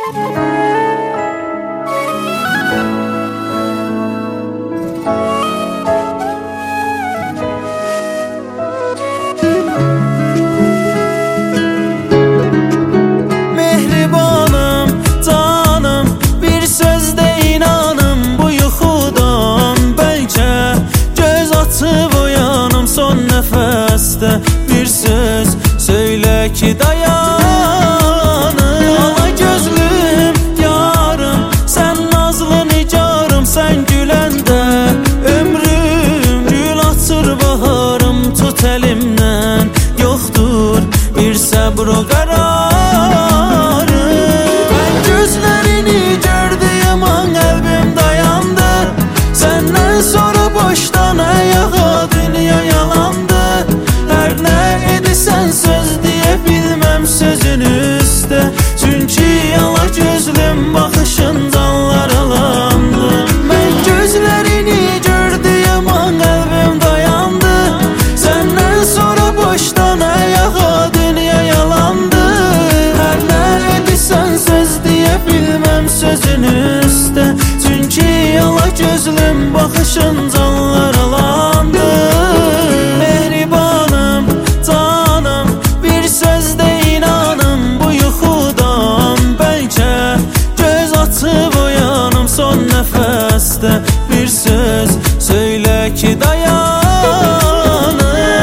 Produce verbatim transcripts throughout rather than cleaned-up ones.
Mehribanım, canım, bir sözde inanım bu yuxudan. Bəlkə göz açıb uyanım son nəfəsdə, bir söz söylə ki dayanım. Ala gözlüm yarım, sən nazlı nicarım, sən güləndə ömrüm gül açır baharım. Tut əlimdən, yoxdur bir səbr o qərarı. Mən gözlərini gördüyüm an qəlbim dayandı. Səndən sonra boşdan ayağa dünya yalandı. Hər nə edirsən söz deyə bilməm sözün üstə, çünki ala gözlüm baxışın canlar alandı. Mən gözlərini gördüyüm an qəlbim dayandı. Səndən sonra boşdan ayağa dünya yalandı. Hər nə edirsən söz deyə bilməm sözün üstə, çünki ala gözlüm baxışın canlar alandı. Mehribanım, canım, bir sözdə inanım bu yuxudan. Bəlkə göz açıb uyanım son nəfəsdə, bir söz söylə ki dayanım.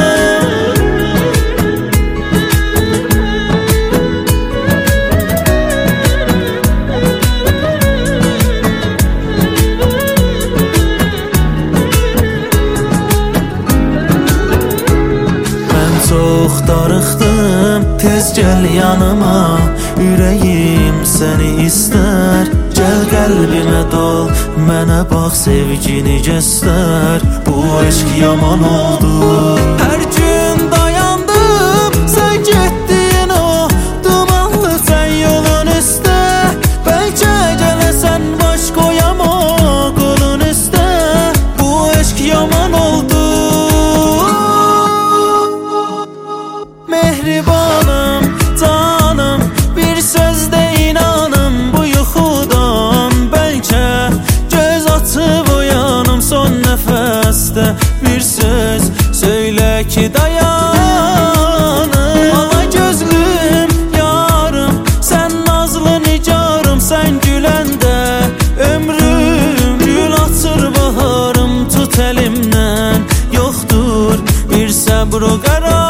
Çox darıxdım, tez gəl yanıma, ürəyim səni istər. Gəl qəlbimə dol, mənə bax, sevgini göstər. Bu eşq yaman oldu. Hər gün dayandım, sən getdin o dumanlı sən yolun üstə. Bəlkə gələsən baş qoyam o qolun üstə. Bu eşq yaman oldu. Mehribanım, canım, bir sözdə inanım bu yuxudan. Bəlkə göz açıb uyanım son nəfəsdə, bir söz söylə ki dayanım. Ala gözlüm yarım, sən nazlı nicarım, sən güləndə ömrüm gül açır baharım. Tut əlimdən, yoxdur bir səbr o qərar.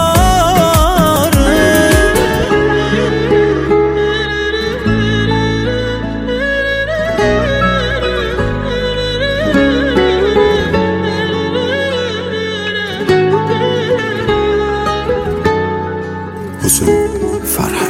Hüsn Farhat.